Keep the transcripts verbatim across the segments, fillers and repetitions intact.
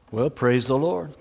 Well, praise the Lord.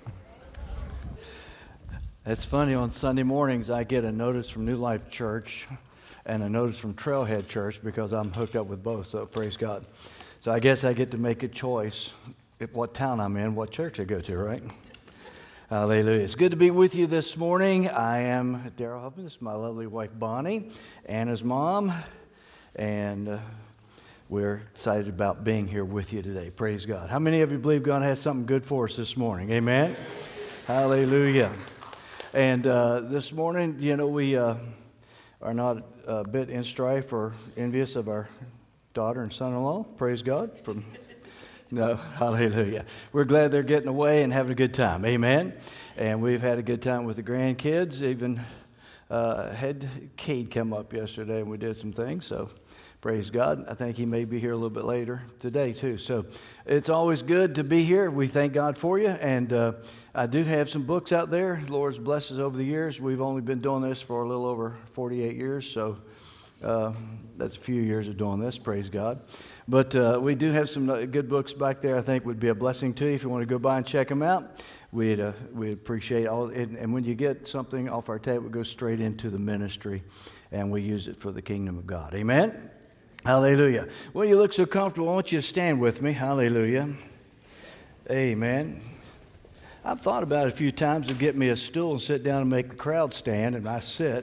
It's funny, on Sunday mornings I get a notice from New Life Church and a notice from Trailhead Church because I'm hooked up with both, so praise God. So I guess I get to make a choice if what town I'm in, what church I go to, right? Hallelujah. It's good to be with you this morning. I am Darrell Huffman. This is my lovely wife Bonnie, Anna's mom, and uh, we're excited about being here with you today. Praise God. How many of you believe God has something good for us this morning? Amen? Hallelujah. And uh, this morning, you know, we uh, are not a bit in strife or envious of our daughter and son-in-law. Praise God. From No, hallelujah. We're glad they're getting away and having a good time. Amen? And we've had a good time with the grandkids. Even uh, had Cade come up yesterday and we did some things, so praise God. I think he may be here a little bit later today, too. So it's always good to be here. We thank God for you. And uh, I do have some books out there. Lord's blessed us over the years. We've only been doing this for a little over forty-eight years. So uh, that's a few years of doing this. Praise God. But uh, we do have some good books back there I think would be a blessing to you if you want to go by and check them out. We'd, uh, we'd appreciate all. And, and when you get something off our table, it goes straight into the ministry. And we use it for the kingdom of God. Amen? Hallelujah. Well, you look so comfortable. I want you to stand with me. Hallelujah. Amen. I've thought about it a few times to get me a stool and sit down and make the crowd stand, and I sit.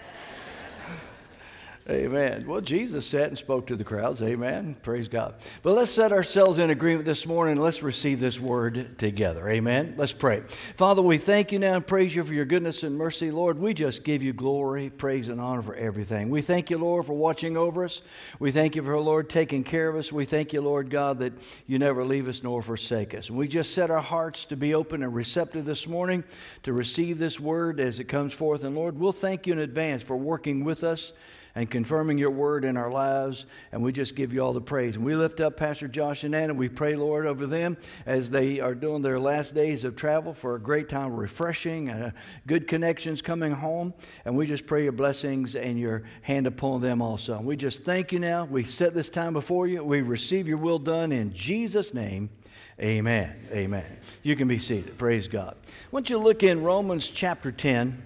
Amen. Well, Jesus sat and spoke to the crowds. Amen. Praise God. But let's set ourselves in agreement this morning. Let's receive this word together. Amen. Let's pray. Father, we thank you now and praise you for your goodness and mercy. Lord, we just give you glory, praise, and honor for everything. We thank you, Lord, for watching over us. We thank you for, Lord, taking care of us. We thank you, Lord God, that you never leave us nor forsake us. And we just set our hearts to be open and receptive this morning to receive this word as it comes forth. And Lord, we'll thank you in advance for working with us and confirming your word in our lives, and we just give you all the praise. And we lift up Pastor Josh and Anna. We pray, Lord, over them as they are doing their last days of travel for a great time of refreshing and uh, good connections coming home. And we just pray your blessings and your hand upon them also. And we just thank you now. We set this time before you. We receive your will done in Jesus' name. Amen. Amen. You can be seated. Praise God. I want you to look in Romans chapter ten.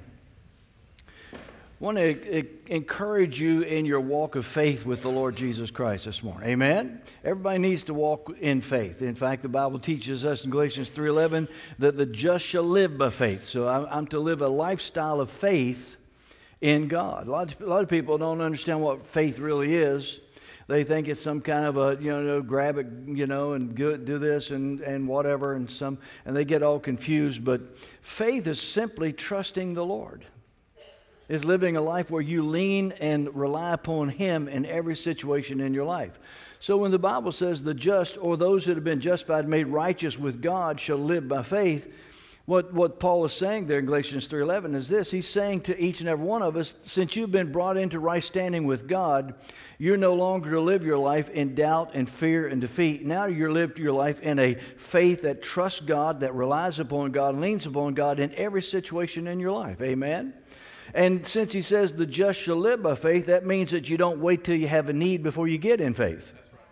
I want to encourage you in your walk of faith with the Lord Jesus Christ this morning. Amen? Everybody needs to walk in faith. In fact, the Bible teaches us in Galatians three eleven that the just shall live by faith. So I'm to live a lifestyle of faith in God. A lot of, a lot of people don't understand what faith really is. They think it's some kind of a, you know, grab it, you know, and do, do this and, and whatever, and some, and they get all confused. But faith is simply trusting the Lord. Is living a life where you lean and rely upon Him in every situation in your life. So when the Bible says the just, or those that have been justified, made righteous with God, shall live by faith, what, what Paul is saying there in Galatians three eleven is this. He's saying to each and every one of us, since you've been brought into right standing with God, you're no longer to live your life in doubt and fear and defeat. Now you're lived your life in a faith that trusts God, that relies upon God, leans upon God in every situation in your life. Amen? And since he says the just shall live by faith, that means that you don't wait till you have a need before you get in faith.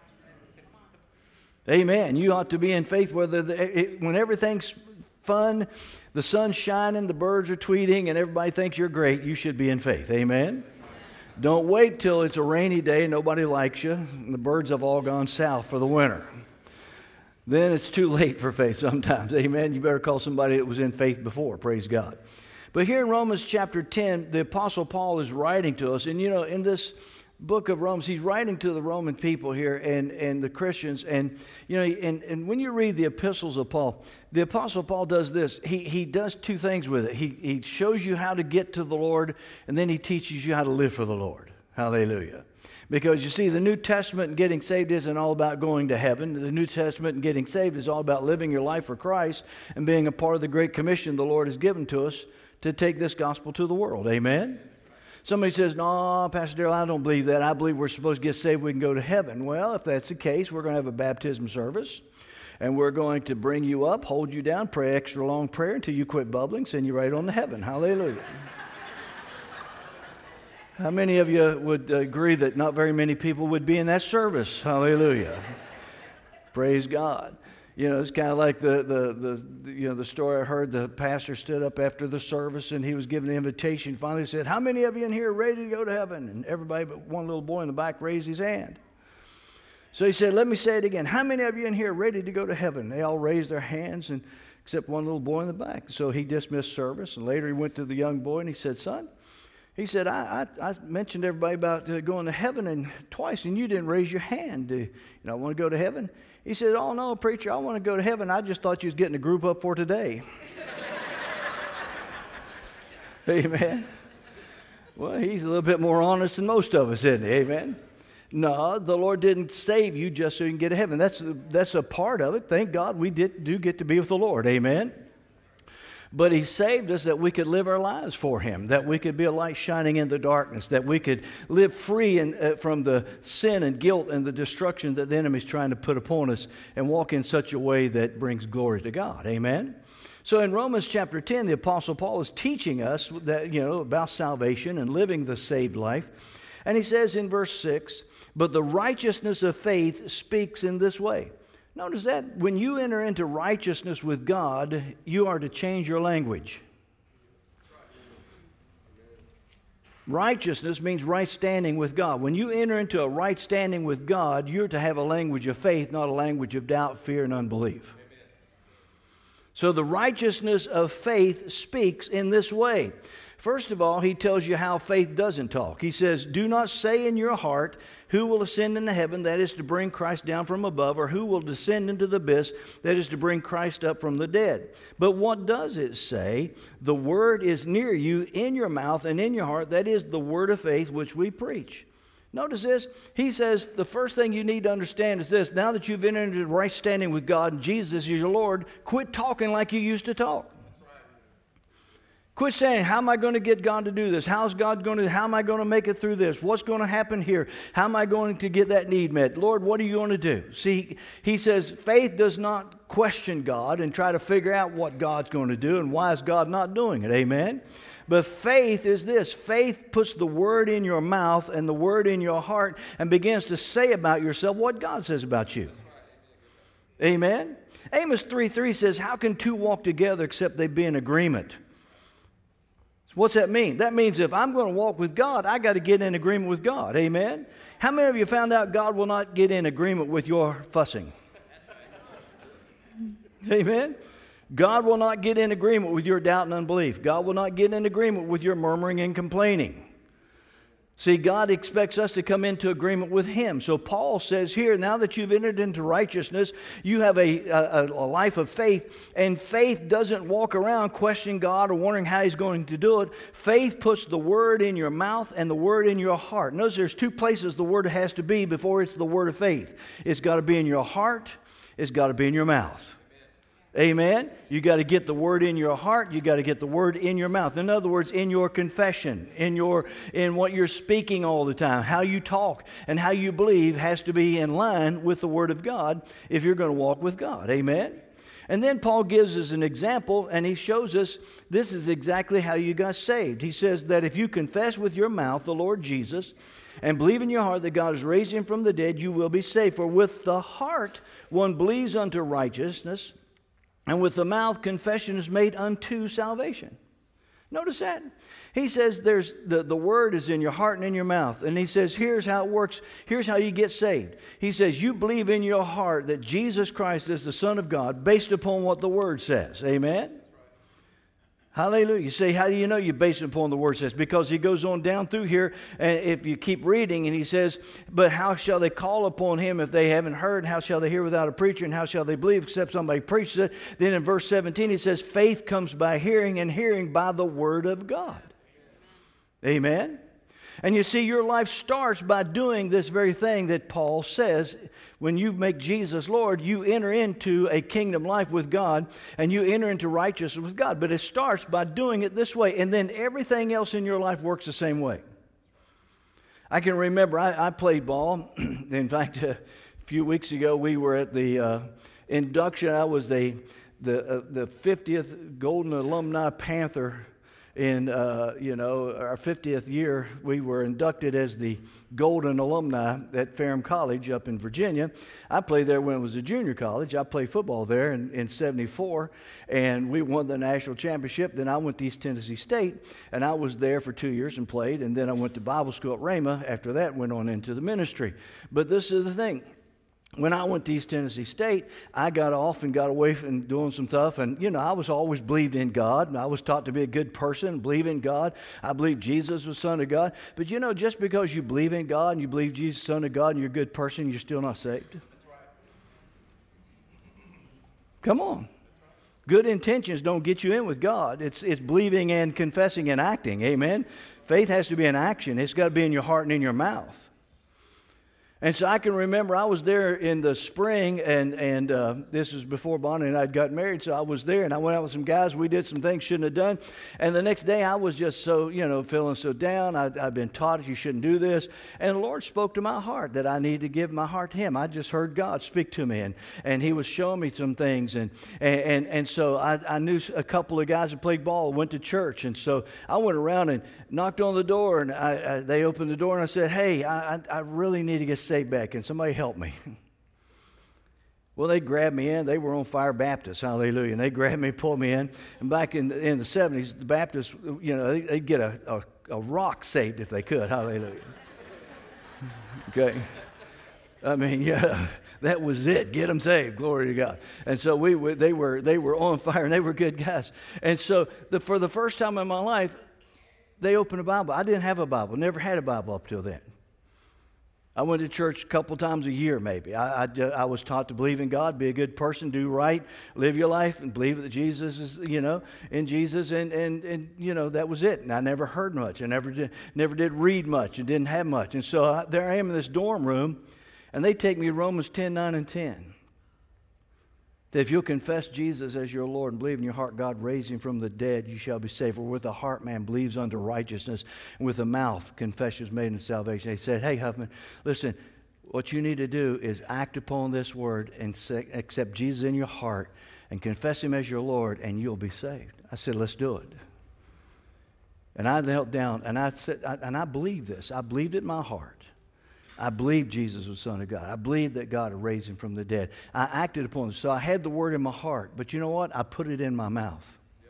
Amen. You ought to be in faith whether the, it, when everything's fun, the sun's shining, the birds are tweeting, and everybody thinks you're great, you should be in faith. Amen. Don't wait till it's a rainy day, nobody likes you, and the birds have all gone south for the winter. Then it's too late for faith sometimes. Amen. You better call somebody that was in faith before. Praise God. But here in Romans chapter ten, the Apostle Paul is writing to us. And, you know, in this book of Romans, he's writing to the Roman people here and, and the Christians. And, you know, and, and when you read the epistles of Paul, the Apostle Paul does this. He, he does two things with it. He, he shows you how to get to the Lord, and then he teaches you how to live for the Lord. Hallelujah. Because you see, the New Testament and getting saved isn't all about going to heaven. The New Testament and getting saved is all about living your life for Christ and being a part of the Great Commission the Lord has given to us to take this gospel to the world. Amen? Somebody says, no, Pastor Darrell, I don't believe that. I believe we're supposed to get saved, we can go to heaven. Well, if that's the case, we're going to have a baptism service, and we're going to bring you up, hold you down, pray extra long prayer until you quit bubbling, send you right on to heaven. Hallelujah. How many of you would agree that not very many people would be in that service? Hallelujah. Praise God. You know, it's kind of like the, the, the, you know, the story I heard. The pastor stood up after the service and he was giving an invitation. Finally said, how many of you in here are ready to go to heaven? And everybody but one little boy in the back raised his hand. So he said, let me say it again. How many of you in here are ready to go to heaven? They all raised their hands, and except one little boy in the back. So he dismissed service, and later he went to the young boy and he said, son, he said, I, I, I mentioned to everybody about uh, going to heaven and twice, and you didn't raise your hand. Do you know, want to go to heaven? He said, oh, no, preacher, I want to go to heaven. I just thought you was getting a group up for today. Amen. Well, he's a little bit more honest than most of us, isn't he? Amen. No, the Lord didn't save you just so you can get to heaven. That's, that's a part of it. Thank God we did, do get to be with the Lord. Amen. But he saved us that we could live our lives for him, that we could be a light shining in the darkness, that we could live free in, uh, from the sin and guilt and the destruction that the enemy is trying to put upon us, and walk in such a way that brings glory to God. Amen? So in Romans chapter ten, the Apostle Paul is teaching us that, you know, about salvation and living the saved life. And he says in verse six, but the righteousness of faith speaks in this way. Notice that when you enter into righteousness with God, you are to change your language. Righteousness means right standing with God. When you enter into a right standing with God, you're to have a language of faith, not a language of doubt, fear, and unbelief. So the righteousness of faith speaks in this way. First of all, he tells you how faith doesn't talk. He says, do not say in your heart, who will ascend into heaven, that is to bring Christ down from above, or who will descend into the abyss, that is to bring Christ up from the dead. But what does it say? The word is near you, in your mouth and in your heart, that is the word of faith which we preach. Notice this. He says the first thing you need to understand is this. Now that you've entered into right standing with God and Jesus is your Lord, quit talking like you used to talk. Quit saying, how am I going to get God to do this? How's God going to, how am I going to make it through this? What's going to happen here? How am I going to get that need met? Lord, what are you going to do? See, he says faith does not question God and try to figure out what God's going to do and why is God not doing it. Amen? But faith is this. Faith puts the word in your mouth and the word in your heart and begins to say about yourself what God says about you. Amen? Amos three three says, how can two walk together except they be in agreement? What's that mean? That means if I'm going to walk with God, I got to get in agreement with God. Amen? How many of you found out God will not get in agreement with your fussing? Amen? God will not get in agreement with your doubt and unbelief. God will not get in agreement with your murmuring and complaining. See, God expects us to come into agreement with him. So Paul says here, now that you've entered into righteousness, you have a, a, a life of faith, and faith doesn't walk around questioning God or wondering how he's going to do it. Faith puts the word in your mouth and the word in your heart. Notice there's two places the word has to be before it's the word of faith. It's got to be in your heart. It's got to be in your mouth. Amen. You got to get the word in your heart. You got to get the word in your mouth. In other words, in your confession, in your in what you're speaking all the time, how you talk and how you believe has to be in line with the word of God if you're going to walk with God. Amen. And then Paul gives us an example, and he shows us this is exactly how you got saved. He says that if you confess with your mouth the Lord Jesus and believe in your heart that God has raised him from the dead, you will be saved. For with the heart one believes unto righteousness, and with the mouth, confession is made unto salvation. Notice that. He says there's the, the word is in your heart and in your mouth. And he says, here's how it works. Here's how you get saved. He says, you believe in your heart that Jesus Christ is the Son of God based upon what the word says. Amen? Hallelujah. You say, how do you know you base it upon the word says? Because he goes on down through here, and if you keep reading, and he says, but how shall they call upon him if they haven't heard? How shall they hear without a preacher? And how shall they believe except somebody preaches it? Then in verse seventeen, he says, faith comes by hearing, and hearing by the word of God. Amen? And you see, your life starts by doing this very thing that Paul says. When you make Jesus Lord, you enter into a kingdom life with God, and you enter into righteousness with God. But it starts by doing it this way, and then everything else in your life works the same way. I can remember I, I played ball. In fact, a few weeks ago, we were at the uh, induction. I was the, the, uh, the fiftieth Golden Alumni Panther in, uh, you know, our fiftieth year, we were inducted as the Golden Alumni at Ferrum College up in Virginia. I played there when it was a junior college. I played football there in, in seventy-four, and we won the national championship. Then I went to East Tennessee State, and I was there for two years and played, and then I went to Bible school at Rhema. After that, went on into the ministry. But this is the thing. When I went to East Tennessee State, I got off and got away from doing some stuff. And, you know, I was always believed in God. And I was taught to be a good person, believe in God. I believe Jesus was Son of God. But, you know, just because you believe in God and you believe Jesus is Son of God and you're a good person, you're still not saved. Come on. Good intentions don't get you in with God. It's, it's believing and confessing and acting. Amen. Faith has to be an action. It's got to be in your heart and in your mouth. And so I can remember I was there in the spring, and, and uh, this was before Bonnie and I had got married, so I was there, and I went out with some guys. We did some things shouldn't have done. And the next day I was just so, you know, feeling so down. I, I've been taught you shouldn't do this. And the Lord spoke to my heart that I need to give my heart to Him. I just heard God speak to me, and, and He was showing me some things. And, and, and, and so I, I knew a couple of guys that played ball, went to church. And so I went around and knocked on the door, and I, I, they opened the door, and I said, hey, I, I, I really need to get saved back. Can somebody help me? Well, they grabbed me in. They were on fire Baptists, hallelujah. And they grabbed me, pulled me in. And back in the, in the seventies, the Baptists, you know, they, they'd get a, a, a rock saved if they could, hallelujah. Okay. I mean, yeah, that was it. Get them saved, glory to God. And so we, we they were they were on fire, and they were good guys. And so the, for the first time in my life, they opened a Bible. I didn't have a Bible, never had a Bible up till then. I went to church a couple times a year, maybe. I, I, I was taught to believe in God, be a good person, do right, live your life, and believe that Jesus is, you know, in Jesus, and, and, and you know, that was it. And I never heard much. I never did, never did read much and didn't have much. And so I, there I am in this dorm room, and they take me to Romans ten, nine, and ten. That if you'll confess Jesus as your Lord and believe in your heart God raised Him from the dead, you shall be saved. For with the heart man believes unto righteousness, and with the mouth confession is made unto salvation. They said, hey, Huffman, listen, what you need to do is act upon this word and say, accept Jesus in your heart and confess Him as your Lord, and you'll be saved. I said, let's do it. And I knelt down, and I said, I, and I believed this. I believed it in my heart. I believed Jesus was the Son of God. I believed that God had raised Him from the dead. I acted upon it. So I had the word in my heart. But you know what? I put it in my mouth.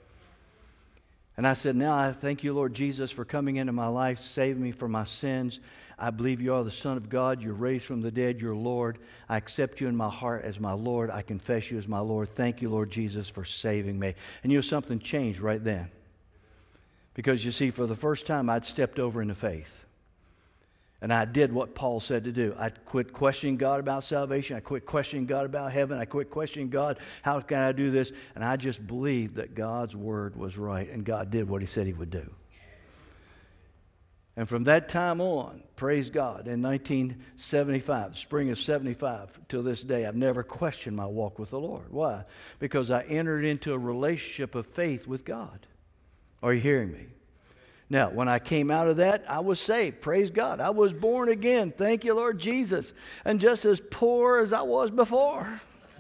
And I said, now I thank you, Lord Jesus, for coming into my life, saving me from my sins. I believe you are the Son of God. You're raised from the dead. You're Lord. I accept you in my heart as my Lord. I confess you as my Lord. Thank you, Lord Jesus, for saving me. And you know, something changed right then. Because you see, for the first time, I'd stepped over into faith. And I did what Paul said to do. I quit questioning God about salvation. I quit questioning God about heaven. I quit questioning God, how can I do this? And I just believed that God's word was right, and God did what He said He would do. And from that time on, praise God, in nineteen seventy-five, the spring of seventy-five, till this day, I've never questioned my walk with the Lord. Why? Because I entered into a relationship of faith with God. Are you hearing me? Now, when I came out of that, I was saved. Praise God. I was born again. Thank you, Lord Jesus. And just as poor as I was before.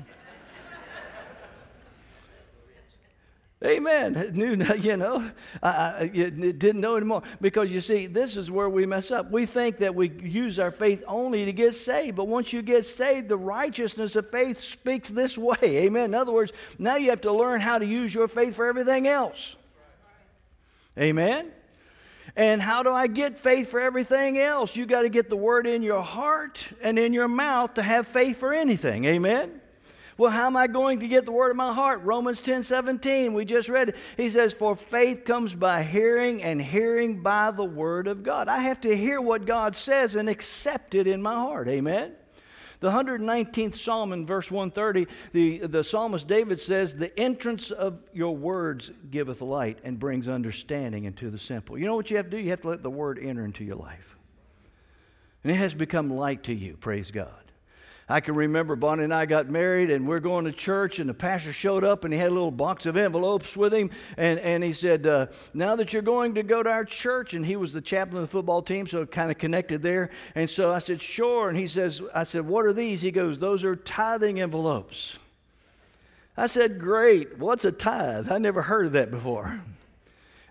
Amen. You know, I, I didn't know anymore. Because you see, this is where we mess up. We think that we use our faith only to get saved. But once you get saved, the righteousness of faith speaks this way. Amen. In other words, now you have to learn how to use your faith for everything else. Amen. And how do I get faith for everything else? You got to get the word in your heart and in your mouth to have faith for anything. Amen? Well, how am I going to get the word in my heart? Romans ten seventeen, we just read it. He says, for faith comes by hearing, and hearing by the word of God. I have to hear what God says and accept it in my heart. Amen? The one hundred nineteenth Psalm in verse one thirty, the, the psalmist David says, the entrance of your words giveth light and brings understanding into the simple. You know what you have to do? You have to let the word enter into your life. And it has become light to you, praise God. I can remember Bonnie and I got married, and we're going to church, and the pastor showed up, and he had a little box of envelopes with him, and, and he said, uh, now that you're going to go to our church, and he was the chaplain of the football team, so it kind of connected there, and so I said, sure, and he says, I said, what are these? He goes, those are tithing envelopes. I said, great, what's a tithe? I never heard of that before.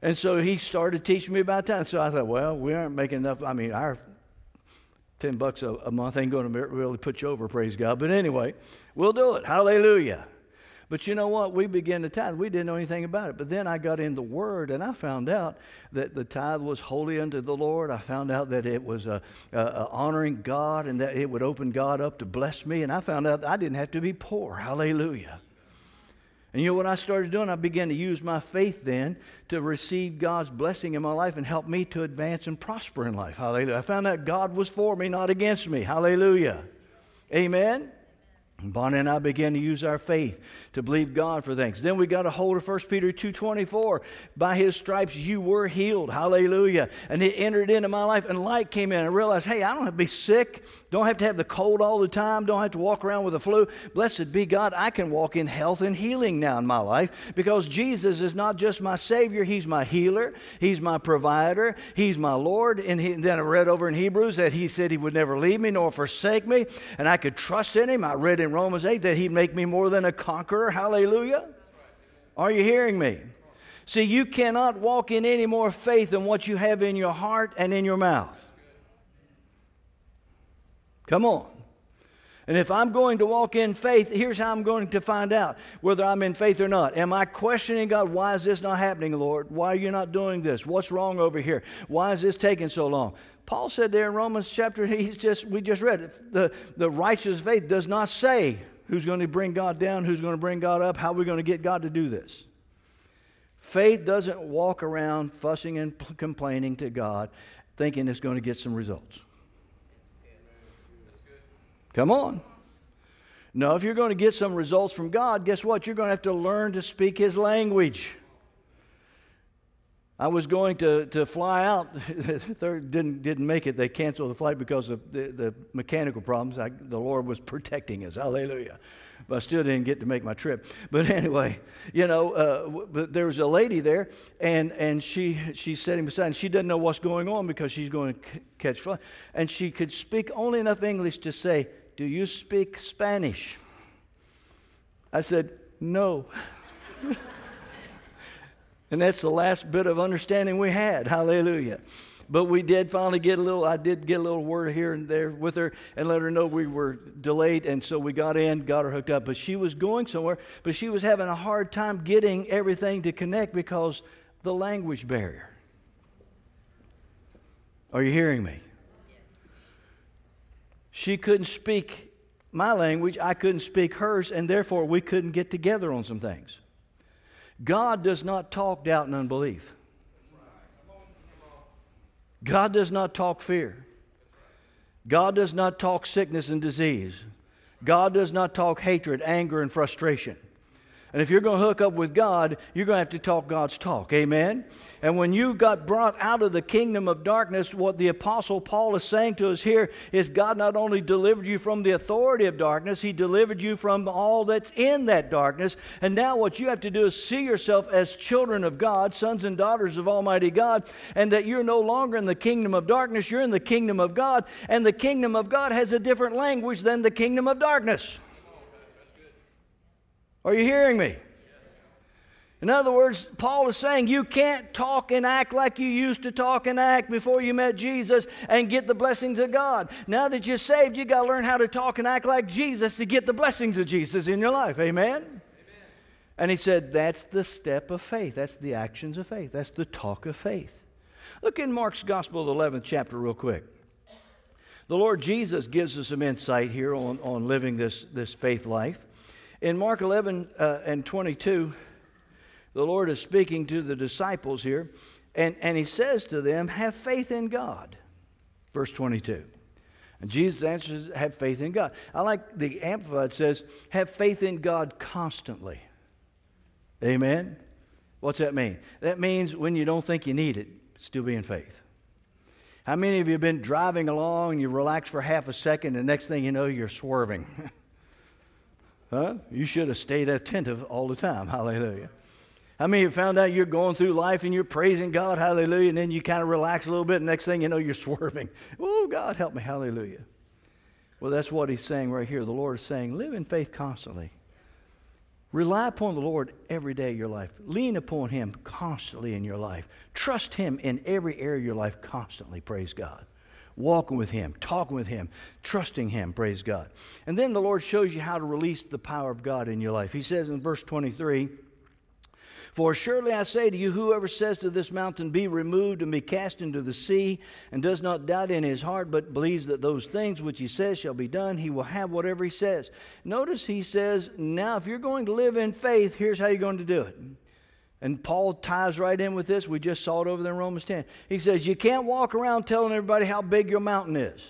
And so he started teaching me about time. So I thought, well, we aren't making enough. I mean, our ten bucks a, a month ain't going to really put you over, praise God. But anyway, we'll do it. Hallelujah. But you know what? We began to tithe. We didn't know anything about it. But then I got in the Word, and I found out that the tithe was holy unto the Lord. I found out that it was uh, uh, honoring God and that it would open God up to bless me. And I found out that I didn't have to be poor. Hallelujah. And you know what I started doing? I began to use my faith then to receive God's blessing in my life and help me to advance and prosper in life. Hallelujah. I found out God was for me, not against me. Hallelujah. Amen. Bonnie and I began to use our faith to believe God for things. Then we got a hold of First Peter two twenty-four. By His stripes you were healed. Hallelujah. And it entered into my life, and light came in. I realized, hey, I don't have to be sick. Don't have to have the cold all the time. Don't have to walk around with the flu. Blessed be God, I can walk in health and healing now in my life because Jesus is not just my Savior. He's my healer. He's my provider. He's my Lord. And, he, and then I read over in Hebrews that He said He would never leave me nor forsake me, and I could trust in Him. I read in Romans eight that He'd make me more than a conqueror. Hallelujah. Are you hearing me? See, you cannot walk in any more faith than what you have in your heart and in your mouth. Come on. And if I'm going to walk in faith, here's how I'm going to find out whether I'm in faith or not. Am I questioning God? Why is this not happening, Lord? Why are you not doing this? What's wrong over here? Why is this taking so long? Paul said there in Romans chapter, he's just we just read it, the, the righteous faith does not say who's going to bring God down, who's going to bring God up, how we're going to get God to do this. Faith doesn't walk around fussing and p- complaining to God thinking it's going to get some results. Come on. No, if you're going to get some results from God, guess what? You're going to have to learn to speak His language. I was going to, to fly out. didn't didn't make it. They canceled the flight because of the, the mechanical problems. I, the Lord was protecting us. Hallelujah. But I still didn't get to make my trip. But anyway, you know, uh, but there was a lady there, and, and she she's sitting beside, and she doesn't know what's going on because she's going to c- catch flight. And she could speak only enough English to say, "Do you speak Spanish?" I said, "No." And that's the last bit of understanding we had. Hallelujah. But we did finally get a little, I did get a little word here and there with her and let her know we were delayed. And so we got in, got her hooked up. But she was going somewhere, but she was having a hard time getting everything to connect because the language barrier. Are you hearing me? She couldn't speak my language. I couldn't speak hers. And therefore, we couldn't get together on some things. God does not talk doubt and unbelief. God does not talk fear. God does not talk sickness and disease. God does not talk hatred, anger, and frustration. And if you're going to hook up with God, you're going to have to talk God's talk. Amen? And when you got brought out of the kingdom of darkness, what the Apostle Paul is saying to us here is God not only delivered you from the authority of darkness, He delivered you from all that's in that darkness. And now what you have to do is see yourself as children of God, sons and daughters of Almighty God, and that you're no longer in the kingdom of darkness, you're in the kingdom of God. And the kingdom of God has a different language than the kingdom of darkness. Are you hearing me? In other words, Paul is saying you can't talk and act like you used to talk and act before you met Jesus and get the blessings of God. Now that you're saved, you got to learn how to talk and act like Jesus to get the blessings of Jesus in your life. Amen? Amen? And he said that's the step of faith. That's the actions of faith. That's the talk of faith. Look in Mark's Gospel, the eleventh chapter, real quick. The Lord Jesus gives us some insight here on, on living this, this faith life. In Mark eleven uh, and twenty-two, the Lord is speaking to the disciples here, and, and He says to them, have faith in God. Verse twenty-two. And Jesus answers, have faith in God. I like the Amplified says, have faith in God constantly. Amen? What's that mean? That means when you don't think you need it, still be in faith. How many of you have been driving along and you relax for half a second, and the next thing you know, you're swerving? Huh? You should have stayed attentive all the time. Hallelujah. How many of you found out you're going through life and you're praising God? Hallelujah. And then you kind of relax a little bit. And next thing you know, you're swerving. Oh, God, help me. Hallelujah. Well, that's what He's saying right here. The Lord is saying, live in faith constantly. Rely upon the Lord every day of your life. Lean upon Him constantly in your life. Trust Him in every area of your life constantly, praise God. Walking with Him, talking with Him, trusting Him, praise God. And then the Lord shows you how to release the power of God in your life. He says in verse twenty-three, "For surely I say to you, whoever says to this mountain, be removed and be cast into the sea, and does not doubt in his heart, but believes that those things which he says shall be done, he will have whatever he says." Notice he says, now if you're going to live in faith, here's how you're going to do it. And Paul ties right in with this. We just saw it over there in Romans ten. He says, you can't walk around telling everybody how big your mountain is.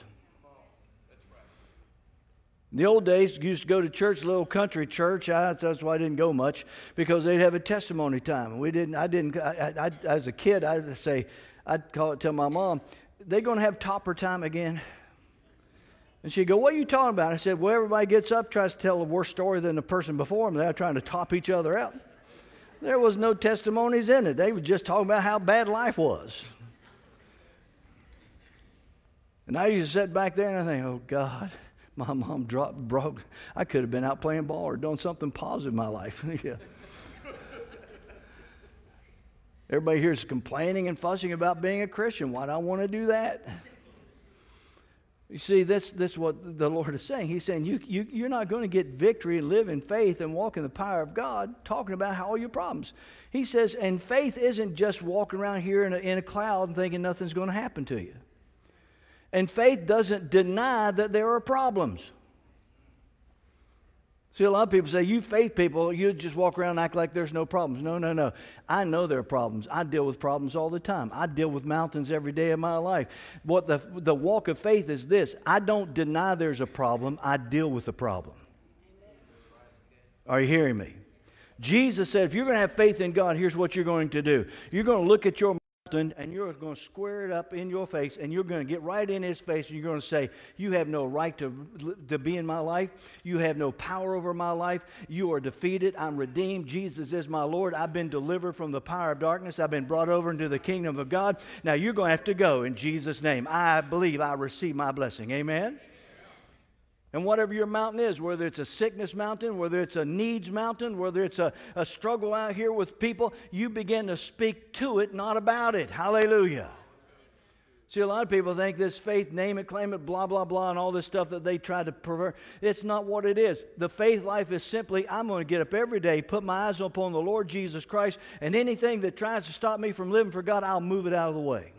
In the old days, you used to go to church, a little country church. I, that's why I didn't go much, because they'd have a testimony time. And we didn't. I didn't. I, I, as a kid, I'd say, I'd call it, tell my mom, they're going to have topper time again. And she'd go, "What are you talking about?" I said, "Well, everybody gets up, tries to tell a worse story than the person before them. They're trying to top each other out." There was no testimonies in it. They were just talking about how bad life was. And I used to sit back there and I think, oh God. My mom dropped, broke. I could have been out playing ball or doing something positive in my life. Yeah. Everybody here is complaining and fussing about being a Christian. Why do I want to do that? You see, this, this is what the Lord is saying. He's saying you, you, you're not going to get victory and live in faith and walk in the power of God talking about how all your problems. He says, and faith isn't just walking around here in a, in a cloud and thinking nothing's going to happen to you. And faith doesn't deny that there are problems. See, a lot of people say, you faith people, you just walk around and act like there's no problems. No, no, no. I know there are problems. I deal with problems all the time. I deal with mountains every day of my life. What the, the walk of faith is this. I don't deny there's a problem. I deal with the problem. Are you hearing me? Jesus said, if you're going to have faith in God, here's what you're going to do. You're going to look at your and you're going to square it up in your face, and you're going to get right in his face, and you're going to say, you have no right to, to be in my life. You have no power over my life. You are defeated. I'm redeemed. Jesus is my Lord. I've been delivered from the power of darkness. I've been brought over into the kingdom of God. Now you're going to have to go in Jesus' name. I believe I receive my blessing. Amen? And whatever your mountain is, whether it's a sickness mountain, whether it's a needs mountain, whether it's a, a struggle out here with people, you begin to speak to it, not about it. Hallelujah. See, a lot of people think this faith, name it, claim it, blah, blah, blah, and all this stuff that they try to pervert. It's not what it is. The faith life is simply, I'm going to get up every day, put my eyes upon the Lord Jesus Christ, and anything that tries to stop me from living for God, I'll move it out of the way.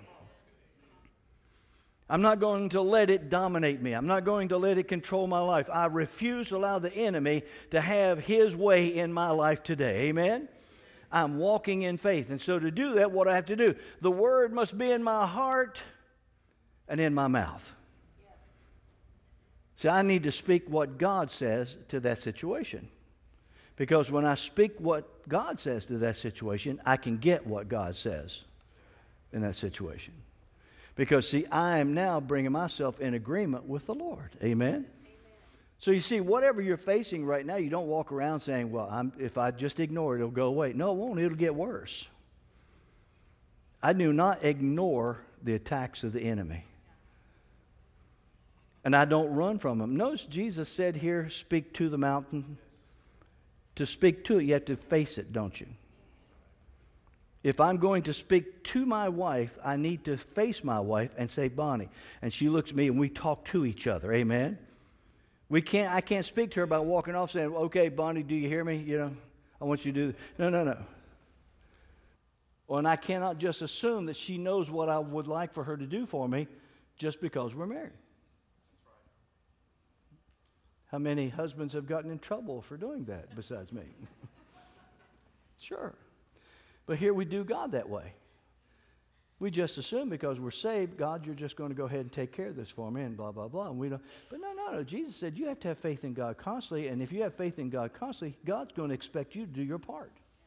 I'm not going to let it dominate me. I'm not going to let it control my life. I refuse to allow the enemy to have his way in my life today. Amen? I'm walking in faith. And so to do that, what do I have to do? The word must be in my heart and in my mouth. See, I need to speak what God says to that situation. Because when I speak what God says to that situation, I can get what God says in that situation. Because, see, I am now bringing myself in agreement with the Lord. Amen? Amen? So, you see, whatever you're facing right now, you don't walk around saying, well, I'm, if I just ignore it, it'll go away. No, it won't. It'll get worse. I do not ignore the attacks of the enemy. And I don't run from them. Notice Jesus said here, speak to the mountain. To speak to it, you have to face it, don't you? If I'm going to speak to my wife, I need to face my wife and say, Bonnie. And she looks at me and we talk to each other. Amen? We can't, I can't speak to her about walking off saying, okay, Bonnie, do you hear me? You know, I want you to do. No, no, no. Well, and I cannot just assume that she knows what I would like for her to do for me just because we're married. How many husbands have gotten in trouble for doing that besides me? Sure. But here we do God that way. We just assume because we're saved, God, you're just going to go ahead and take care of this for me and blah, blah, blah. And we don't. But no, no, no. Jesus said you have to have faith in God constantly. And if you have faith in God constantly, God's going to expect you to do your part.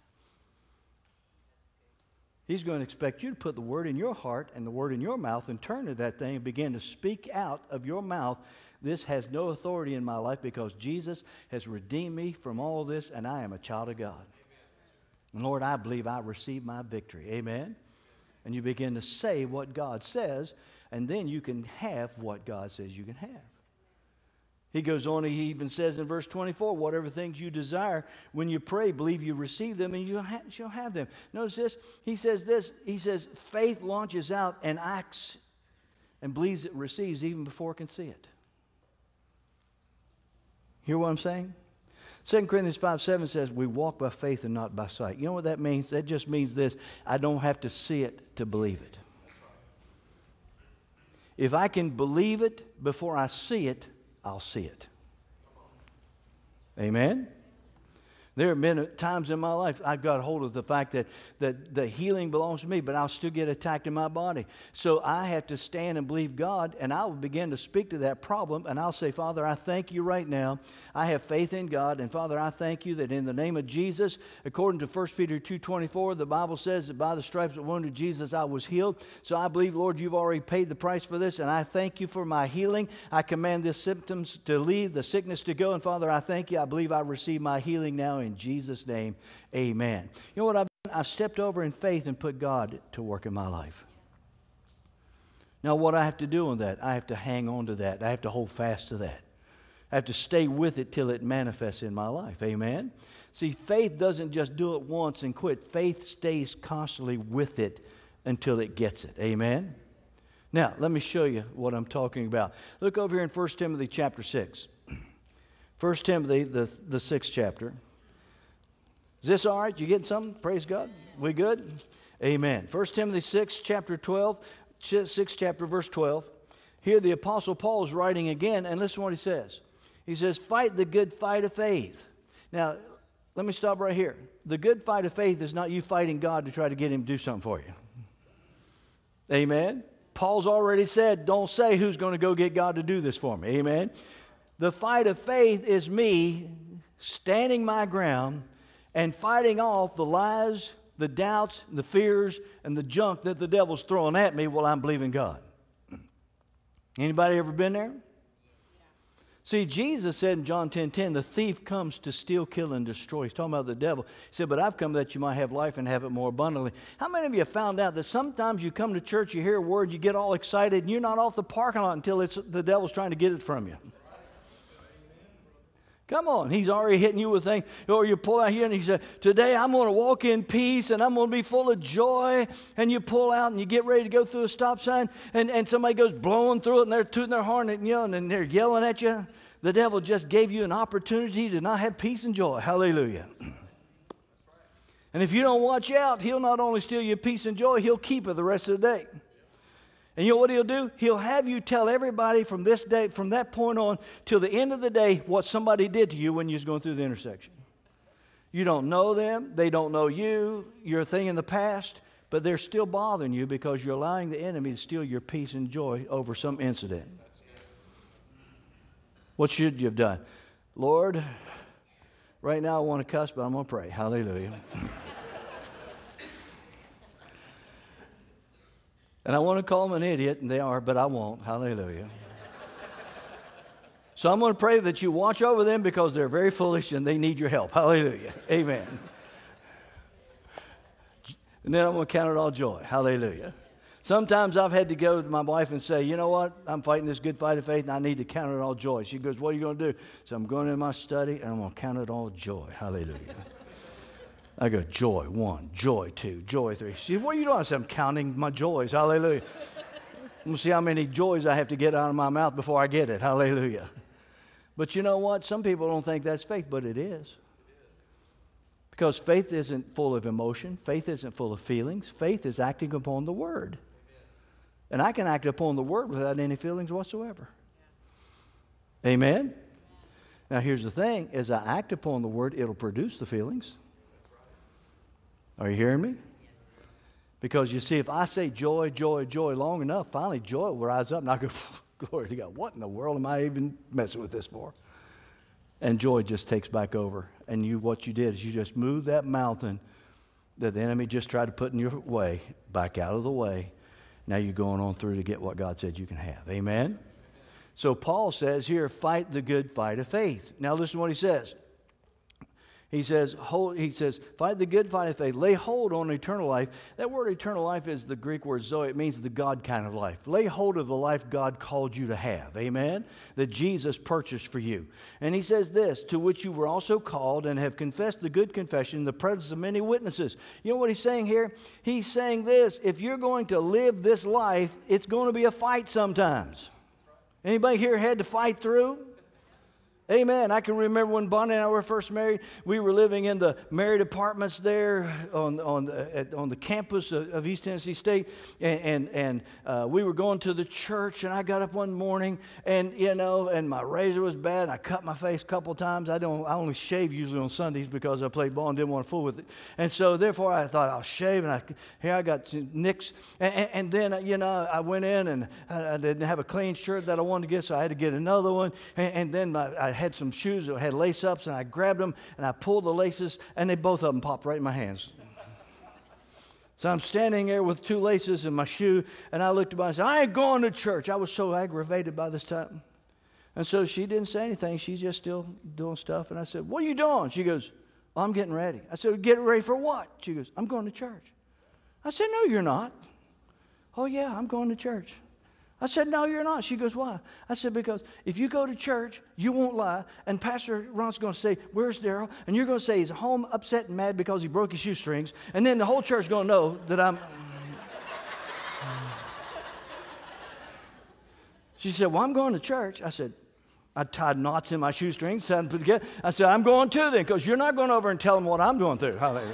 He's going to expect you to put the word in your heart and the word in your mouth and turn to that thing and begin to speak out of your mouth. This has no authority in my life because Jesus has redeemed me from all this and I am a child of God. And Lord, I believe I received my victory. Amen? And you begin to say what God says, and then you can have what God says you can have. He goes on, he even says in verse twenty-four, whatever things you desire, when you pray, believe you receive them and you'll, ha- you'll have them. Notice this. He says this. He says, faith launches out and acts and believes it receives even before it can see it. Hear what I'm saying? Second Corinthians five seven says, we walk by faith and not by sight. You know what that means? That just means this. I don't have to see it to believe it. If I can believe it before I see it, I'll see it. Amen? There have been times in my life I've got hold of the fact that, that the healing belongs to me, but I'll still get attacked in my body. So I have to stand and believe God, and I will begin to speak to that problem, and I'll say, Father, I thank you right now. I have faith in God, and Father, I thank you that in the name of Jesus, according to First Peter two twenty-four, the Bible says that by the stripes that wounded Jesus, I was healed. So I believe, Lord, you've already paid the price for this, and I thank you for my healing. I command this symptoms to leave, the sickness to go, and Father, I thank you. I believe I receive my healing now in Jesus' name, amen. You know what I've done? I've stepped over in faith and put God to work in my life. Now what I have to do on that, I have to hang on to that. I have to hold fast to that. I have to stay with it till it manifests in my life, amen. See, faith doesn't just do it once and quit. Faith stays constantly with it until it gets it, amen. Now, let me show you what I'm talking about. Look over here in First Timothy chapter six. First Timothy, the, the sixth chapter. Is this all right? You getting something? Praise God. We good? Amen. First Timothy six, chapter twelve, sixth chapter, verse twelve. Here the Apostle Paul is writing again, and listen to what he says. He says, fight the good fight of faith. Now, let me stop right here. The good fight of faith is not you fighting God to try to get him to do something for you. Amen. Paul's already said, don't say who's going to go get God to do this for me. Amen. The fight of faith is me standing my ground and fighting off the lies, the doubts, the fears, and the junk that the devil's throwing at me while I'm believing God. Anybody ever been there? See, Jesus said in John ten ten, the thief comes to steal, kill, and destroy. He's talking about the devil. He said, but I've come that you might have life and have it more abundantly. How many of you have found out that sometimes you come to church, you hear a word, you get all excited, and you're not off the parking lot until it's, the devil's trying to get it from you? Come on, he's already hitting you with things. Or you pull out here and he said, today I'm going to walk in peace and I'm going to be full of joy. And you pull out and you get ready to go through a stop sign and, and somebody goes blowing through it and they're tooting their horn and, you know, and they're yelling at you. The devil just gave you an opportunity to not have peace and joy. Hallelujah. And if you don't watch out, he'll not only steal your peace and joy, he'll keep it the rest of the day. And you know what he'll do? He'll have you tell everybody from this day, from that point on, till the end of the day, what somebody did to you when you was going through the intersection. You don't know them. They don't know you. You're a thing in the past. But they're still bothering you because you're allowing the enemy to steal your peace and joy over some incident. What should you have done? Lord, right now I want to cuss, but I'm going to pray. Hallelujah. And I want to call them an idiot, and they are, but I won't. Hallelujah. So I'm going to pray that you watch over them because they're very foolish and they need your help. Hallelujah. Amen. And then I'm going to count it all joy. Hallelujah. Sometimes I've had to go to my wife and say, you know what? I'm fighting this good fight of faith and I need to count it all joy. She goes, what are you going to do? So I'm going in my study and I'm going to count it all joy. Hallelujah. I go, joy one, joy two, joy three. She said, what are you doing? I said, I'm counting my joys. Hallelujah. I'm going to see how many joys I have to get out of my mouth before I get it. Hallelujah. But you know what? Some people don't think that's faith, but it is. Because faith isn't full of emotion. Faith isn't full of feelings. Faith is acting upon the Word. And I can act upon the Word without any feelings whatsoever. Amen? Now here's the thing. As I act upon the Word, it'll produce the feelings. Are you hearing me? Because you see, if I say joy, joy, joy long enough, finally joy will rise up and I go, glory to God, what in the world am I even messing with this for? And joy just takes back over. And you, what you did is you just moved that mountain that the enemy just tried to put in your way back out of the way. Now you're going on through to get what God said you can have. Amen? So Paul says here, fight the good fight of faith. Now listen to what he says. He says, hold, he says, fight the good fight of faith. Lay hold on eternal life. That word eternal life is the Greek word zoe. It means the God kind of life. Lay hold of the life God called you to have. Amen? That Jesus purchased for you. And he says this, to which you were also called and have confessed the good confession in the presence of many witnesses. You know what he's saying here? He's saying this, if you're going to live this life, it's going to be a fight sometimes. Anybody here had to fight through? Amen. I can remember when Bonnie and I were first married, we were living in the married apartments there on, on, the, at, on the campus of, of East Tennessee State, and, and, and uh, we were going to the church, and I got up one morning, and, you know, and my razor was bad, and I cut my face a couple times. I don't, I only shave usually on Sundays because I played ball and didn't want to fool with it. And so, therefore, I thought I'll shave, and I, here I got nicks, and, and, and then, you know, I went in, and I, I didn't have a clean shirt that I wanted to get, so I had to get another one, and, and then my, I had some shoes that had lace-ups, and I grabbed them, and I pulled the laces, and they both of them popped right in my hands. So I'm standing there with two laces in my shoe, and I looked at her and said, I ain't going to church. I was so aggravated by this time. And so she didn't say anything. She's just still doing stuff. And I said, what are you doing? She goes, well, I'm getting ready. I said, getting ready for what? She goes, I'm going to church. I said, no, you're not. Oh, yeah, I'm going to church. I said, no, you're not. She goes, why? I said, because if you go to church, you won't lie, and Pastor Ron's going to say, where's Daryl? And you're going to say he's home upset and mad because he broke his shoestrings, and then the whole church is going to know that I'm... She said, well, I'm going to church. I said, I tied knots in my shoestrings, tied them together. I said, I'm going too then, because you're not going over and tell them what I'm going through. Hallelujah.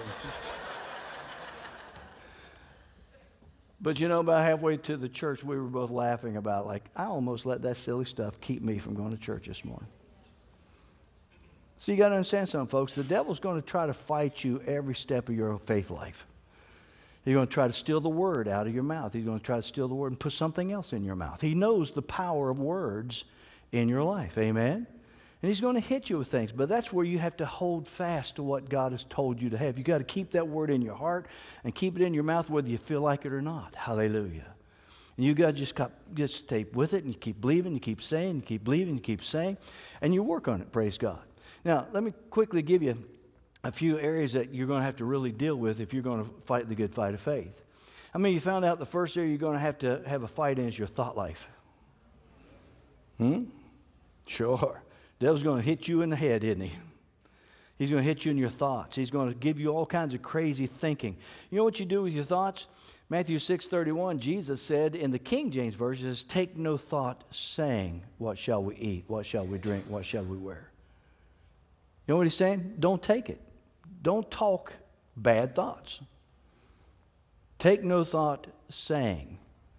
But you know, about halfway to the church, we were both laughing about, like, I almost let that silly stuff keep me from going to church this morning. So you got to understand something, folks. The devil's going to try to fight you every step of your faith life. He's going to try to steal the word out of your mouth. He's going to try to steal the word and put something else in your mouth. He knows the power of words in your life. Amen? And he's going to hit you with things. But that's where you have to hold fast to what God has told you to have. You've got to keep that word in your heart and keep it in your mouth whether you feel like it or not. Hallelujah. And you got to just, got, just stay with it, and you keep believing, you keep saying, you keep believing, you keep saying, and you work on it, praise God. Now, let me quickly give you a few areas that you're going to have to really deal with if you're going to fight the good fight of faith. I mean, you found out the first area you're going to have to have a fight in is your thought life. Hmm? Sure. The devil's going to hit you in the head, isn't he? He's going to hit you in your thoughts. He's going to give you all kinds of crazy thinking. You know what you do with your thoughts? Matthew six thirty-one, Jesus said in the King James Version, says, take no thought saying, what shall we eat? What shall we drink? What shall we wear? You know what he's saying? Don't take it. Don't talk bad thoughts. Take no thought saying.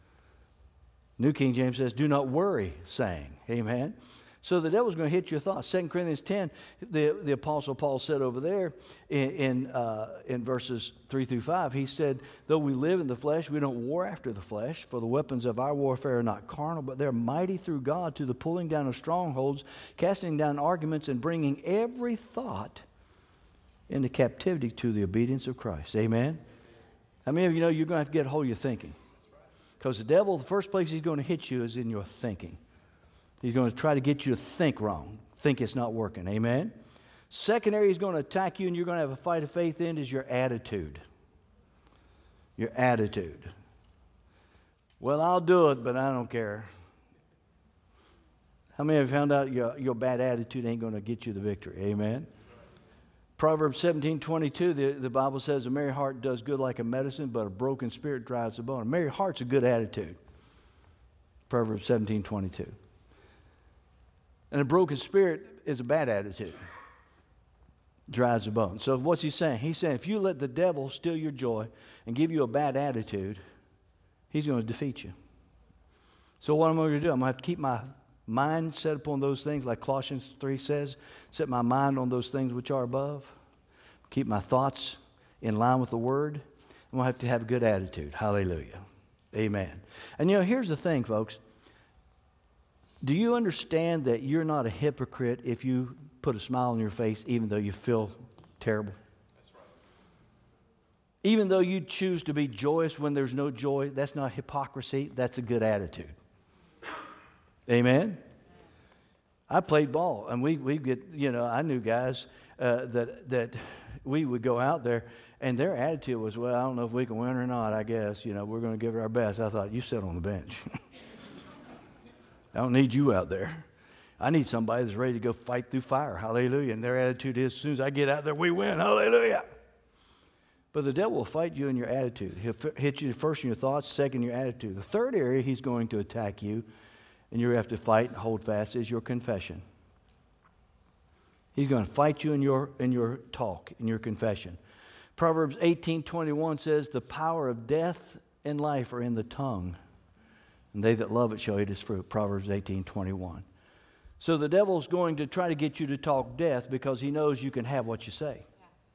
New King James says, do not worry saying. Amen. So the devil's going to hit your thoughts. Second Corinthians ten, the, the Apostle Paul said over there in, in, uh, in verses three through five, he said, though we live in the flesh, we don't war after the flesh, for the weapons of our warfare are not carnal, but they're mighty through God to the pulling down of strongholds, casting down arguments, and bringing every thought into captivity to the obedience of Christ. Amen? How many of you know you're going to have to get a hold of your thinking? Because the devil, the first place he's going to hit you is in your thinking. He's going to try to get you to think wrong, think it's not working. Amen? Second area he's going to attack you and you're going to have a fight of faith in is your attitude. Your attitude. Well, I'll do it, but I don't care. How many have found out your, your bad attitude ain't going to get you the victory? Amen? Proverbs seventeen twenty-two, the, the Bible says, a merry heart does good like a medicine, but a broken spirit dries the bone. A merry heart's a good attitude. Proverbs seventeen twenty-two. And a broken spirit is a bad attitude. Dries the bone. So what's he saying? He's saying if you let the devil steal your joy and give you a bad attitude, he's going to defeat you. So what am I going to do? I'm going to have to keep my mind set upon those things like Colossians three says. Set my mind on those things which are above. Keep my thoughts in line with the Word. I'm going to have to have a good attitude. Hallelujah. Amen. And you know, here's the thing, folks. Do you understand that you're not a hypocrite if you put a smile on your face even though you feel terrible? That's right. Even though you choose to be joyous when there's no joy, that's not hypocrisy. That's a good attitude. Amen? I played ball, and we we get, you know, I knew guys uh, that that we would go out there, and their attitude was, well, I don't know if we can win or not, I guess. You know, we're going to give it our best. I thought, you sit on the bench. I don't need you out there. I need somebody that's ready to go fight through fire. Hallelujah. And their attitude is, as soon as I get out there, we win. Hallelujah. But the devil will fight you in your attitude. He'll f- hit you first in your thoughts, second in your attitude. The third area he's going to attack you, and you have to fight and hold fast, is your confession. He's going to fight you in your in your talk, in your confession. Proverbs eighteen twenty-one says, the power of death and life are in the tongue, and they that love it shall eat its fruit. Proverbs eighteen twenty-one. So the devil's going to try to get you to talk death because he knows you can have what you say.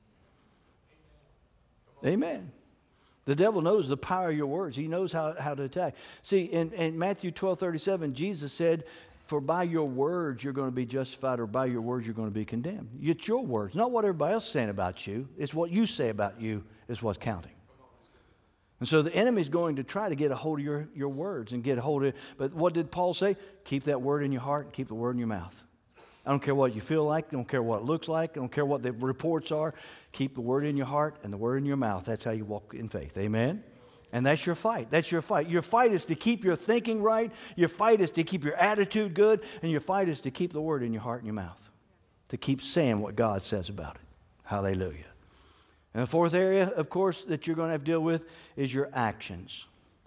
Yeah. Amen. The devil knows the power of your words. He knows how, how to attack. See, in, in Matthew twelve thirty-seven, Jesus said, for by your words you're going to be justified, or by your words you're going to be condemned. It's your words, not what everybody else is saying about you. It's what you say about you is what's counting. And so the enemy's going to try to get a hold of your, your words and get a hold of it. But what did Paul say? Keep that word in your heart and keep the word in your mouth. I don't care what you feel like. I don't care what it looks like. I don't care what the reports are. Keep the word in your heart and the word in your mouth. That's how you walk in faith. Amen? And that's your fight. That's your fight. Your fight is to keep your thinking right. Your fight is to keep your attitude good. And your fight is to keep the word in your heart and your mouth. To keep saying what God says about it. Hallelujah. And the fourth area, of course, that you're going to have to deal with is your actions.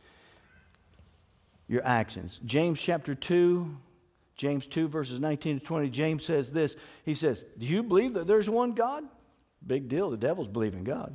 Your actions. James chapter two, James two, verses nineteen to twenty, James says this. He says, do you believe that there's one God? Big deal. The devil's believing God.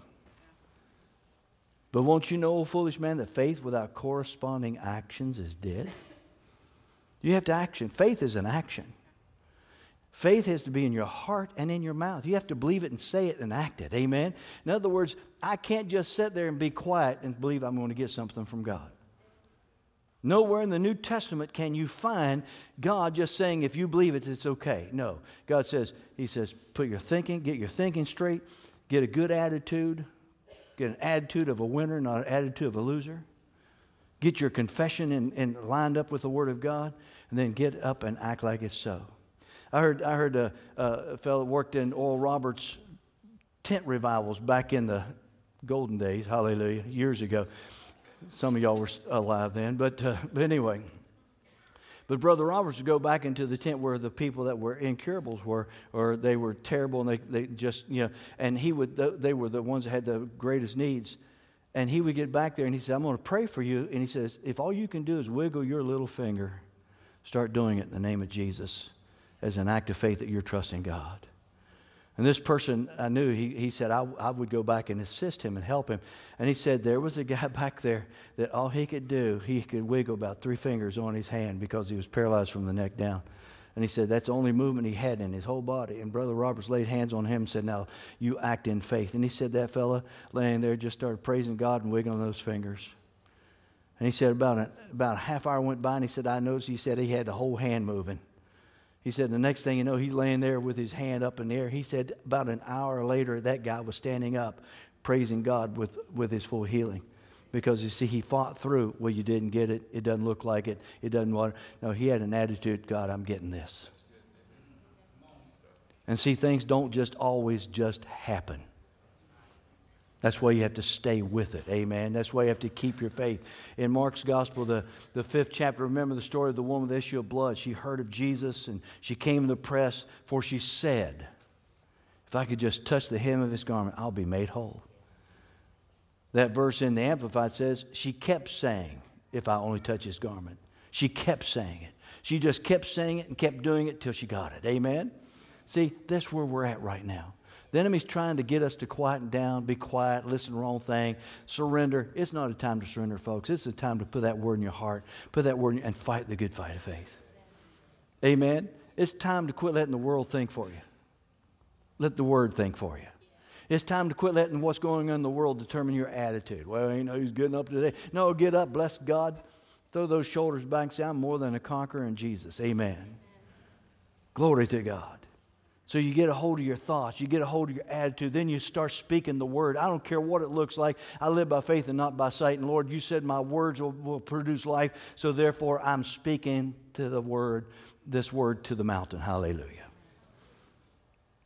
But won't you know, O foolish man, that faith without corresponding actions is dead? You have to action. Faith is an action. Faith has to be in your heart and in your mouth. You have to believe it and say it and act it. Amen? In other words, I can't just sit there and be quiet and believe I'm going to get something from God. Nowhere in the New Testament can you find God just saying, if you believe it, it's okay. No. God says, He says, put your thinking, get your thinking straight, get a good attitude, get an attitude of a winner, not an attitude of a loser. Get your confession in, in lined up with the Word of God, and then get up and act like it's so. I heard I heard a, a fellow that worked in Oral Roberts' tent revivals back in the golden days, hallelujah, years ago. Some of y'all were alive then, but uh, but anyway. But Brother Roberts would go back into the tent where the people that were incurables were, or they were terrible, and they, they just, you know, and he would, they were the ones that had the greatest needs. And he would get back there and he said, I'm going to pray for you. And he says, if all you can do is wiggle your little finger, start doing it in the name of Jesus as an act of faith that you're trusting God. And this person, I knew, he, he said, I, I would go back and assist him and help him. And he said there was a guy back there that all he could do, he could wiggle about three fingers on his hand because he was paralyzed from the neck down. And he said that's the only movement he had in his whole body. And Brother Roberts laid hands on him and said, now you act in faith. And he said that fella laying there just started praising God and wiggling those fingers. And he said about a, about a half hour went by, and he said, I noticed, he said he had the whole hand moving. He said the next thing you know, he's laying there with his hand up in the air. He said about an hour later, that guy was standing up, praising God with, with his full healing. Because, you see, he fought through, well, you didn't get it. It doesn't look like it. It doesn't want it. No, he had an attitude, God, I'm getting this. And see, things don't just always just happen. That's why you have to stay with it. Amen. That's why you have to keep your faith. In Mark's Gospel, the, the fifth chapter, remember the story of the woman with the issue of blood. She heard of Jesus and she came to the press, for she said, if I could just touch the hem of his garment, I'll be made whole. That verse in the Amplified says, she kept saying, if I only touch his garment. She kept saying it. She just kept saying it and kept doing it till she got it. Amen? See, that's where we're at right now. The enemy's trying to get us to quieten down, be quiet, listen to the wrong thing, surrender. It's not a time to surrender, folks. It's a time to put that word in your heart, put that word in, and fight the good fight of faith. Amen? It's time to quit letting the world think for you. Let the word think for you. It's time to quit letting what's going on in the world determine your attitude. Well, you know, he's getting up today. No, get up, bless God. Throw those shoulders back and say, I'm more than a conqueror in Jesus. Amen. Amen. Glory to God. So you get a hold of your thoughts. You get a hold of your attitude. Then you start speaking the word. I don't care what it looks like. I live by faith and not by sight. And Lord, you said my words will, will produce life. So therefore, I'm speaking to the word, this word to the mountain. Hallelujah.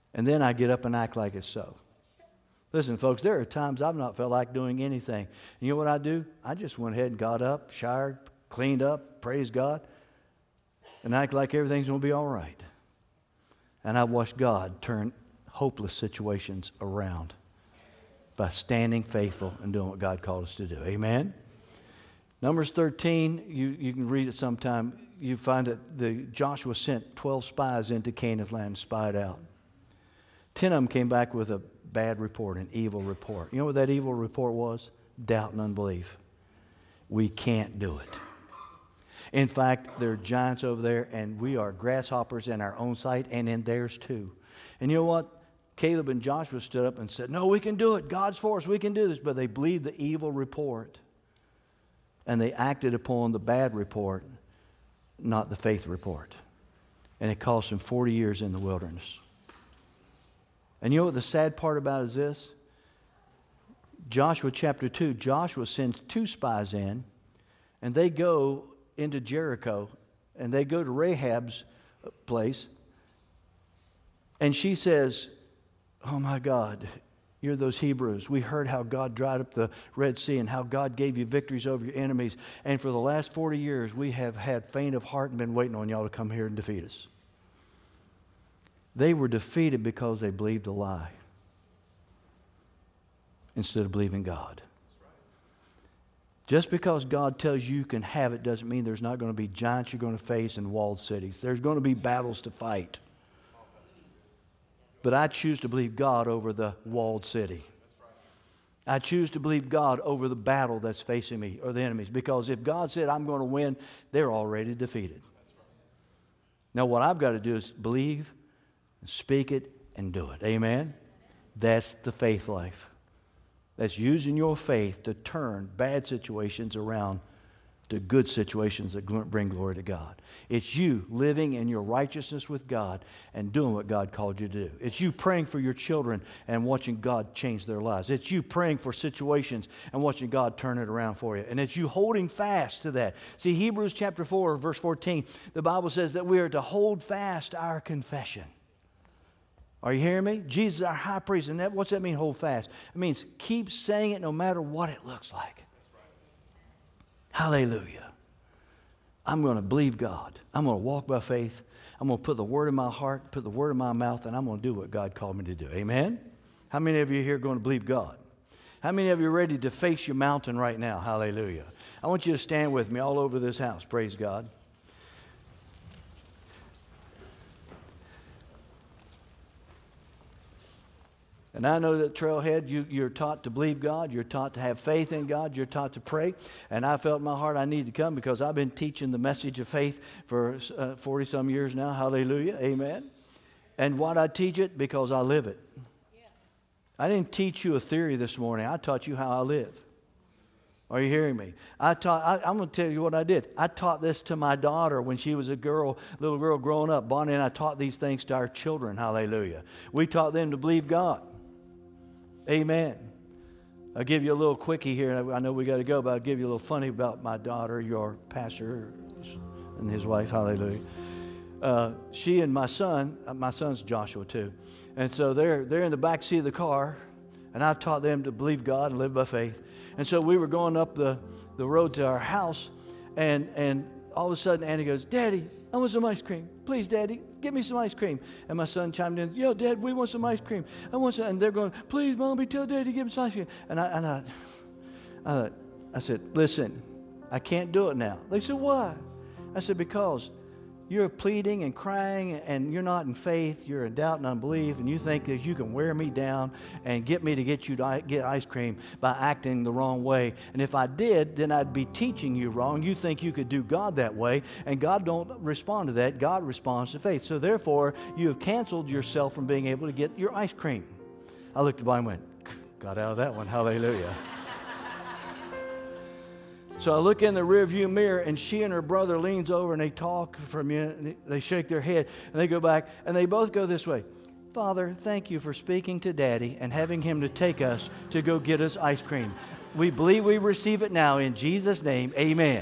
And then I get up and act like it's so. Listen, folks, there are times I've not felt like doing anything. You know what I do? I just went ahead and got up, showered, cleaned up, praise God, and act like everything's going to be all right. And I watched God turn hopeless situations around by standing faithful and doing what God called us to do. Amen? Numbers thirteen, you, you can read it sometime. You find that the, Joshua sent twelve spies into Canaan's land and spied out. Ten of them came back with a bad report, an evil report. You know what that evil report was? Doubt and unbelief. We can't do it. In fact, there are giants over there, and we are grasshoppers in our own sight and in theirs too. And you know what? Caleb and Joshua stood up and said, no, we can do it. God's for us. We can do this. But they believed the evil report. And they acted upon the bad report, not the faith report. And it cost them forty years in the wilderness. And you know what the sad part about it is this? Joshua chapter two, Joshua sends two spies in, and they go into Jericho, and they go to Rahab's place, and she says, oh my God, you're those Hebrews. We heard how God dried up the Red Sea and how God gave you victories over your enemies. And for the last forty years, we have had faint of heart and been waiting on y'all to come here and defeat us. They were defeated because they believed a lie instead of believing God. Just because God tells you you can have it doesn't mean there's not going to be giants you're going to face in walled cities. There's going to be battles to fight. But I choose to believe God over the walled city. I choose to believe God over the battle that's facing me or the enemies. Because if God said I'm going to win, they're already defeated. Now what I've got to do is believe, speak it, and do it. Amen? That's the faith life. That's using your faith to turn bad situations around to good situations that bring glory to God. It's you living in your righteousness with God and doing what God called you to do. It's you praying for your children and watching God change their lives. It's you praying for situations and watching God turn it around for you. And it's you holding fast to that. See, Hebrews chapter four, verse fourteen, the Bible says that we are to hold fast our confession. Are you hearing me? Jesus is our high priest. And that, what's that mean, hold fast? It means keep saying it no matter what it looks like. Hallelujah. I'm going to believe God. I'm going to walk by faith. I'm going to put the word in my heart, put the word in my mouth, and I'm going to do what God called me to do. Amen? How many of you here are going to believe God? How many of you are ready to face your mountain right now? Hallelujah. I want you to stand with me all over this house. Praise God. And I know that Trailhead, you, you're taught to believe God. You're taught to have faith in God. You're taught to pray. And I felt in my heart I need to come because I've been teaching the message of faith for uh, forty-some years now. Hallelujah. Amen. And why do I teach it? Because I live it. Yeah. I didn't teach you a theory this morning. I taught you how I live. Are you hearing me? I taught. I, I'm going to tell you what I did. I taught this to my daughter when she was a girl, little girl growing up. Bonnie and I taught these things to our children. Hallelujah. We taught them to believe God. Amen. I'll give you a little quickie here. I know we got to go, but I'll give you a little funny about my daughter, your pastor, and his wife. Hallelujah. Uh, she and my son, my son's Joshua too, and so they're they're in the back seat of the car, and I've taught them to believe God and live by faith. And so we were going up the, the road to our house, and and all of a sudden Annie goes, "Daddy, I want some ice cream. Please, Daddy, give me some ice cream." And my son chimed in, "Yo, Dad, we want some ice cream. I want some." And they're going, "Please, Mommy, tell Daddy to give me some ice cream." And I, and I, I, I said, "Listen, I can't do it now." They said, "Why?" I said, "Because you're pleading and crying and you're not in faith. You're in doubt and unbelief, and you think that you can wear me down and get me to get you to get ice cream by acting the wrong way. And if I did, then I'd be teaching you wrong. You think you could do God that way, and God don't respond to that. God responds to faith. So therefore, you have canceled yourself from being able to get your ice cream." I looked at the and went, got out of that one. Hallelujah. So I look in the rearview mirror, and she and her brother leans over, and they talk for a minute, and they shake their head, and they go back, and they both go this way. "Father, thank you for speaking to Daddy and having him to take us to go get us ice cream. We believe we receive it now in Jesus' name. Amen."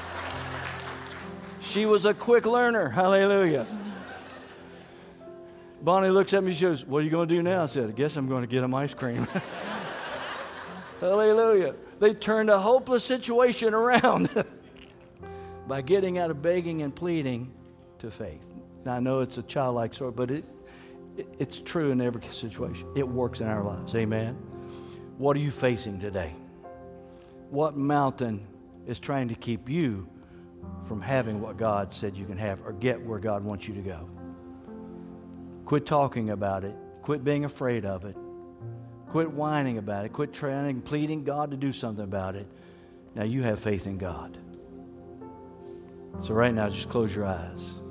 She was a quick learner. Hallelujah. Bonnie looks at me, she goes, what are you going to do now? I said, I guess I'm going to get them ice cream. Hallelujah. They turned a hopeless situation around by getting out of begging and pleading to faith. Now, I know it's a childlike story, but it, it it's true in every situation. It works in our lives. Amen. What are you facing today? What mountain is trying to keep you from having what God said you can have or get where God wants you to go? Quit talking about it. Quit being afraid of it. Quit whining about it. Quit trying, pleading God to do something about it. Now you have faith in God. So right now, just close your eyes.